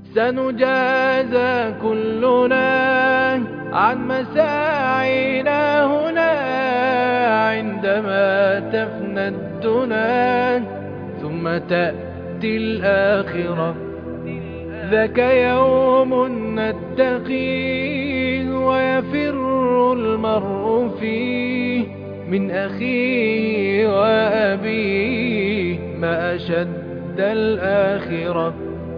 سنجازى كلنا عن مساعينا هنا عندما تفنى الدنا ثم تأتي الآخرة. ذاك يوم نتقيه ويفر المرء فيه من أخيه وأبيه ما أشد الآخرة.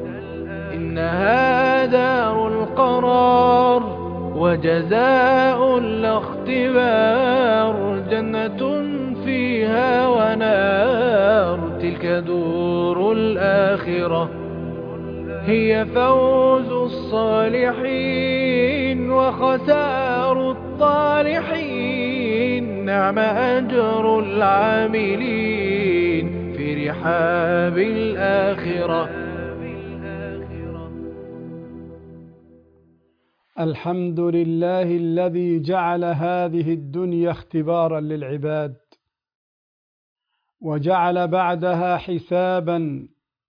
إنها دار القرار وجزاء لا اختبار، جنة فيها ونار تلك دور الآخرة. هي فوز الصالحين وخسار الطالحين، نعم أجر العاملين في رحاب الآخرة. الحمد لله الذي جعل هذه الدنيا اختبارا للعباد، وجعل بعدها حسابا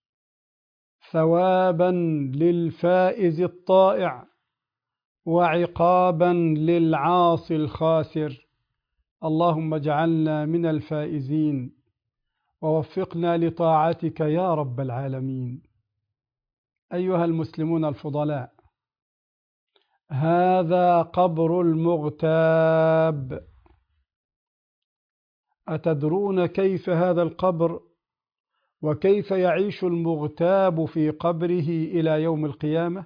ثوابا للفائز الطائع وعقابا للعاصي الخاسر. اللهم اجعلنا من الفائزين ووفقنا لطاعتك يا رب العالمين. أيها المسلمون الفضلاء، هذا قبر المغتاب. أتدرون كيف هذا القبر وكيف يعيش المغتاب في قبره إلى يوم القيامة؟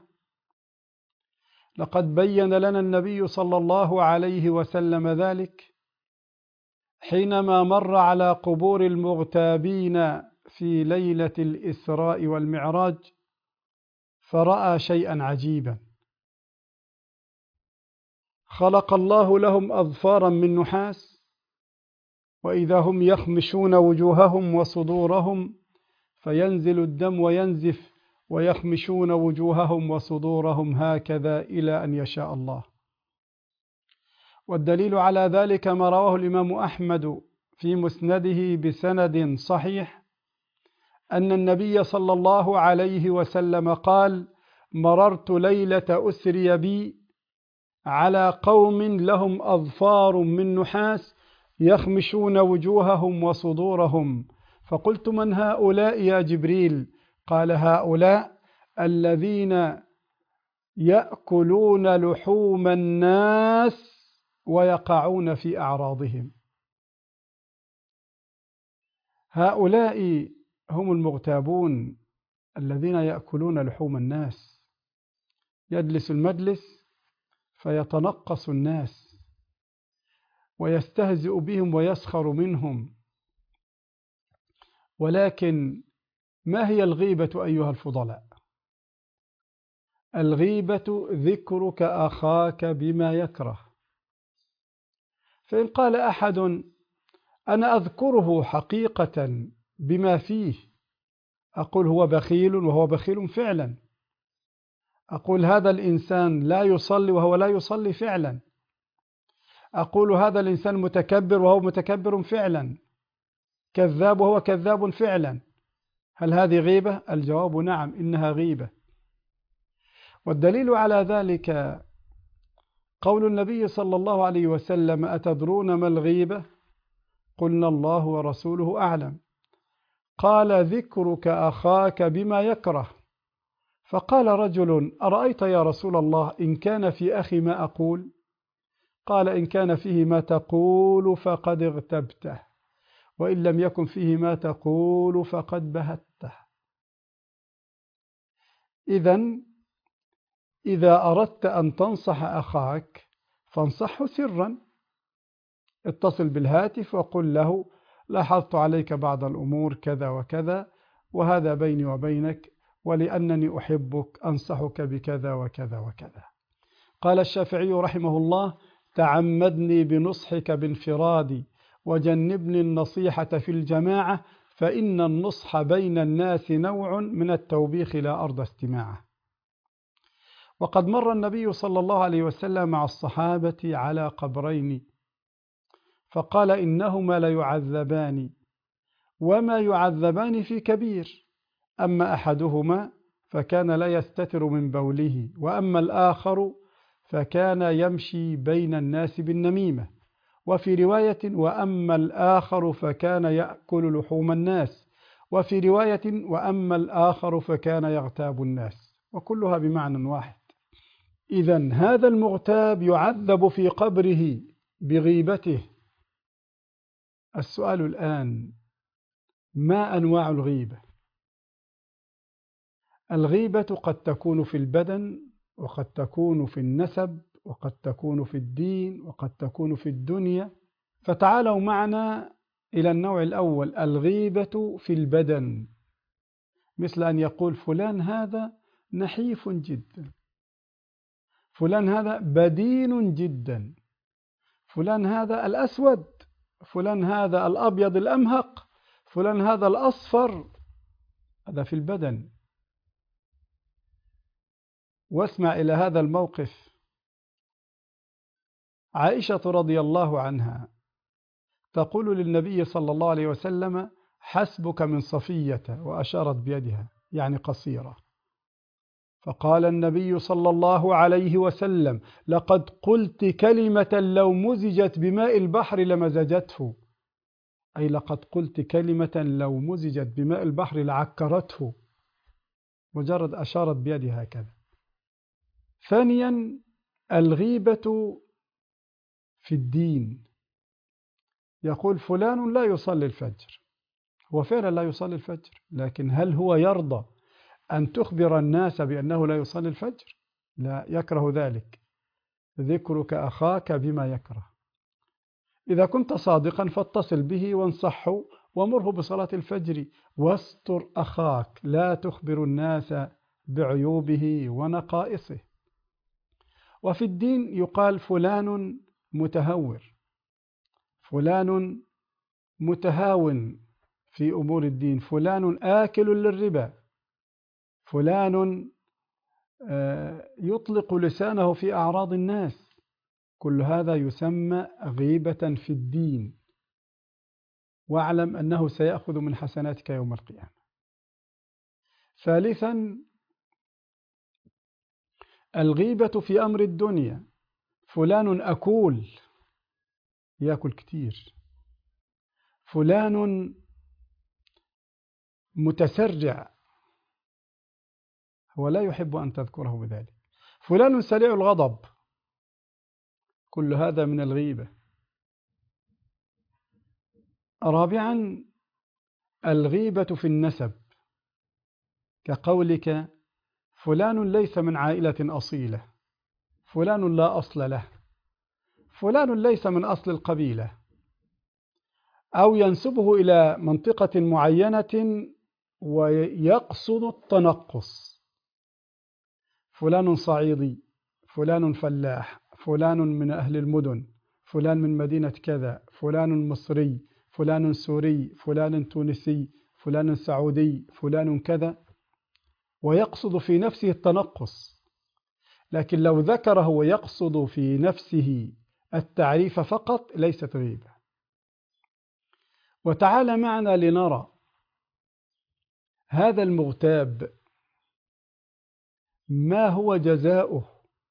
لقد بين لنا النبي صلى الله عليه وسلم ذلك حينما مر على قبور المغتابين في ليلة الإسراء والمعراج، فرأى شيئا عجيبا. خلق الله لهم أظفارا من نحاس، وإذا هم يخمشون وجوههم وصدورهم فينزل الدم وينزف، ويخمشون وجوههم وصدورهم هكذا إلى أن يشاء الله. والدليل على ذلك ما رواه الإمام أحمد في مسنده بسند صحيح أن النبي صلى الله عليه وسلم قال: مررت ليلة أسري بي على قوم لهم أظفار من نحاس يخمشون وجوههم وصدورهم، فقلت: من هؤلاء يا جبريل؟ قال: هؤلاء الذين يأكلون لحوم الناس ويقعون في أعراضهم. هؤلاء هم المغتابون الذين يأكلون لحوم الناس. يجلس المجلس فيتنقص الناس ويستهزئ بهم ويسخر منهم. ولكن ما هي الغيبة أيها الفضلاء؟ الغيبة ذكرك أخاك بما يكره. فإن قال أحد: أنا أذكره حقيقة بما فيه، أقول: هو بخيل وهو بخيل فعلا. أقول: هذا الإنسان لا يصلي وهو لا يصلي فعلا. أقول: هذا الإنسان متكبر وهو متكبر فعلا، كذاب وهو كذاب فعلا. هل هذه غيبة؟ الجواب نعم، إنها غيبة. والدليل على ذلك قول النبي صلى الله عليه وسلم: أتدرون ما الغيبة؟ قلنا: الله ورسوله أعلم. قال: ذكرك أخاك بما يكره. فقال رجل: أرأيت يا رسول الله إن كان في أخي ما أقول؟ قال: إن كان فيه ما تقول فقد اغتبته، وإن لم يكن فيه ما تقول فقد بهته. إذا أردت أن تنصح أخاك فانصحه سرا، اتصل بالهاتف وقل له: لاحظت عليك بعض الأمور كذا وكذا، وهذا بيني وبينك، ولأنني أحبك أنصحك بكذا وكذا وكذا. قال الشافعي رحمه الله: تعمدني بنصحك بانفرادي، وجنبني النصيحة في الجماعة، فإن النصح بين الناس نوع من التوبيخ لا أرضى استماعه. وقد مر النبي صلى الله عليه وسلم مع الصحابة على قبرين، فقال: إنهما ليعذبان وما يعذبان في كبير، أما أحدهما فكان لا يستتر من بوله، وأما الآخر فكان يمشي بين الناس بالنميمة. وفي رواية وأما الآخر فكان يأكل لحوم الناس، وفي رواية وأما الآخر فكان يغتاب الناس، وكلها بمعنى واحد. إذن هذا المغتاب يعذب في قبره بغيبته. السؤال الآن: ما أنواع الغيبة؟ الغيبة قد تكون في البدن، وقد تكون في النسب، وقد تكون في الدين، وقد تكون في الدنيا. فتعالوا معنا إلى النوع الأول، الغيبة في البدن، مثل أن يقول فلان هذا نحيف جدا، فلان هذا بدين جدا، فلان هذا الأسود، فلان هذا الأبيض الأمهق، فلان هذا الأصفر. هذا في البدن. واسمع إلى هذا الموقف. عائشة رضي الله عنها تقول للنبي صلى الله عليه وسلم: حسبك من صفية، وأشارت بيدها يعني قصيرة. فقال النبي صلى الله عليه وسلم: لقد قلت كلمة لو مزجت بماء البحر لمزجته، أي لقد قلت كلمة لو مزجت بماء البحر لعكرته. مجرد أشارت بيدها هكذا. ثانيا، الغيبة في الدين. يقول فلان لا يصلي الفجر، هو فعلا لا يصلي الفجر، لكن هل هو يرضى أن تخبر الناس بأنه لا يصلي الفجر؟ لا، يكره ذلك. ذكرك أخاك بما يكره. إذا كنت صادقا فاتصل به وانصحه ومره بصلاة الفجر، واستر أخاك، لا تخبر الناس بعيوبه ونقائصه. وفي الدين يقال فلان متهور، فلان متهاون في أمور الدين، فلان آكل للربا، فلان يطلق لسانه في أعراض الناس. كل هذا يسمى غيبة في الدين، واعلم أنه سيأخذ من حسناتك يوم القيامة. ثالثا، الغيبة في أمر الدنيا. فلان أكول، يأكل كتير، فلان متسرع، هو لا يحب أن تذكره بذلك، فلان سريع الغضب، كل هذا من الغيبة. رابعا، الغيبة في النسب، كقولك فلان ليس من عائلة أصيلة، فلان لا أصل له، فلان ليس من أصل القبيلة، أو ينسبه إلى منطقة معينة ويقصد التنقص. فلان صعيدي، فلان فلاح، فلان من أهل المدن، فلان من مدينة كذا، فلان مصري، فلان سوري، فلان تونسي، فلان سعودي، فلان كذا، ويقصد في نفسه التنقص. لكن لو ذكره ويقصد في نفسه التعريف فقط ليست غيبة. وتعال معنا لنرى هذا المغتاب ما هو جزاؤه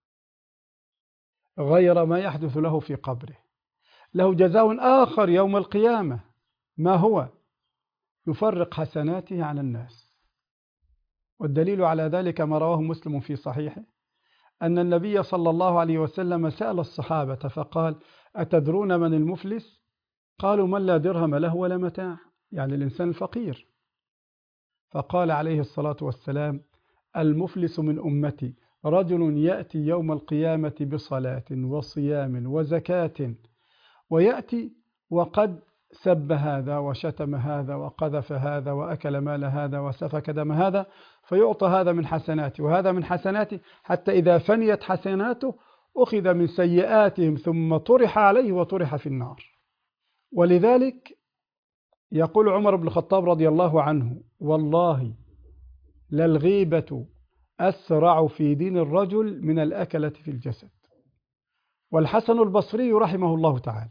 غير ما يحدث له في قبره. له جزاء آخر يوم القيامة، ما هو؟ يفرق حسناته على الناس. والدليل على ذلك ما رواه مسلم في صحيحه أن النبي صلى الله عليه وسلم سأل الصحابة فقال: أتدرون من المفلس؟ قالوا: من لا درهم له ولا متاع، يعني الإنسان الفقير. فقال عليه الصلاة والسلام: المفلس من أمتي رجل يأتي يوم القيامة بصلاة وصيام وزكاة، ويأتي وقد سب هذا وشتم هذا وقذف هذا وأكل مال هذا وسفك دم هذا، فيعطى هذا من حسناته وهذا من حسناته، حتى إذا فنيت حسناته أخذ من سيئاتهم ثم طرح عليه وطرح في النار. ولذلك يقول عمر بن الخطاب رضي الله عنه: والله للغيبة أسرع في دين الرجل من الأكلة في الجسد. والحسن البصري رحمه الله تعالى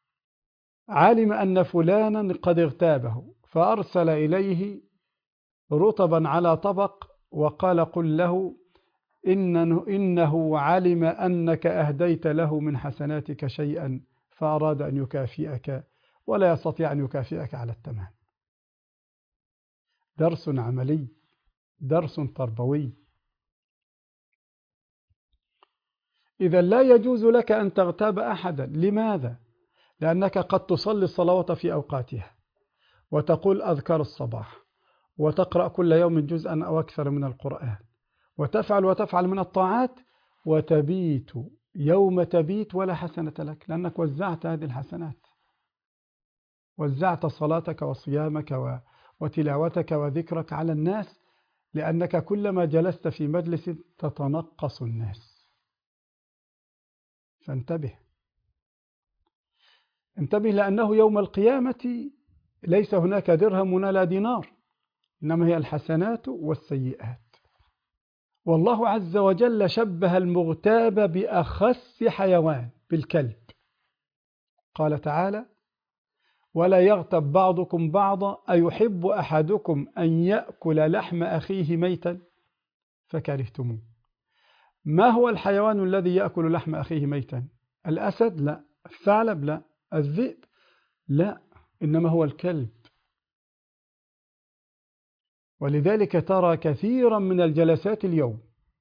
علم أن فلانا قد اغتابه فأرسل إليه رطبا على طبق وقال قل له إنه علم أنك أهديت له من حسناتك شيئا فأراد أن يكافئك ولا يستطيع أن يكافئك على التمام. درس عملي، درس تربوي. إذا لا يجوز لك أن تغتاب أحدا. لماذا؟ لأنك قد تصلي الصلوات في أوقاتها، وتقول أذكار الصباح، وتقرأ كل يوم جزءا أو أكثر من القرآن، وتفعل من الطاعات، وتبيت يوم تبيت ولا حسنة لك، لأنك وزعت هذه الحسنات، وزعت صلاتك وصيامك وتلاوتك وذكرك على الناس، لأنك كلما جلست في مجلس تتنقص الناس. فانتبه، انتبه، لأنه يوم القيامة ليس هناك درهم ولا دينار، إنما هي الحسنات والسيئات. والله عز وجل شبه المغتاب بأخس حيوان، بالكلب. قال تعالى: ولا يغتب بعضكم بعضا أيحب أحدكم أن يأكل لحم أخيه ميتا فكرهتموه. ما هو الحيوان الذي يأكل لحم أخيه ميتا؟ الأسد؟ لا. الثعلب؟ لا. الذئب؟ لا، إنما هو الكلب. ولذلك ترى كثيرا من الجلسات اليوم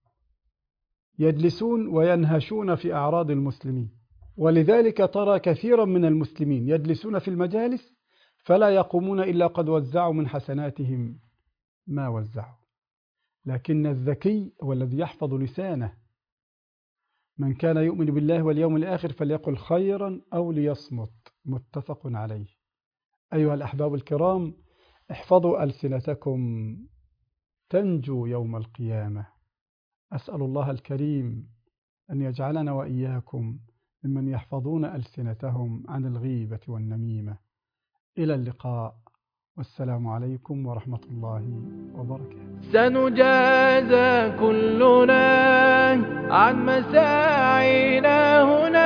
يجلسون وينهشون في أعراض المسلمين، ولذلك ترى كثيرا من المسلمين يجلسون في المجالس فلا يقومون إلا قد وزعوا من حسناتهم ما وزعوا. لكن الذكي هو الذي يحفظ لسانه. من كان يؤمن بالله واليوم الآخر فليقل خيرا أو ليصمت. متفق عليه. أيها الأحباب الكرام، احفظوا ألسنتكم تنجو يوم القيامة. أسأل الله الكريم أن يجعلنا وإياكم ممن يحفظون ألسنتهم عن الغيبة والنميمة. إلى اللقاء، والسلام عليكم ورحمة الله وبركاته. سنجازى كلنا عن مساعينا هنا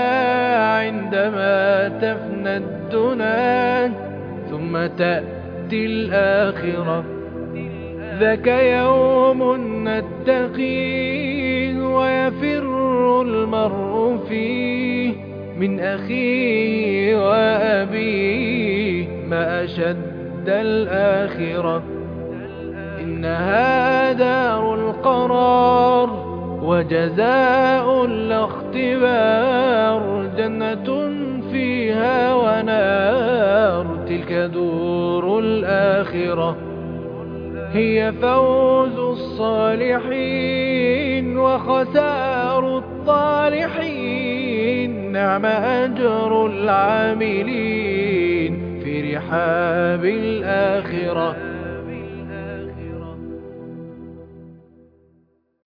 عندما تفنى الدنا، ثم تأتي الآخرة. ذاك يوم نتقيه ويفر المرء فيه من أخيه وأبيه، ما أشد الآخرة. إنها دار القرار وجزاء لا اختبار، جنة فيها ونار، تلك دور الآخرة. هي فوز الصالحين وخسار الطالحين، نعم أجر العاملين في رحاب الآخرة.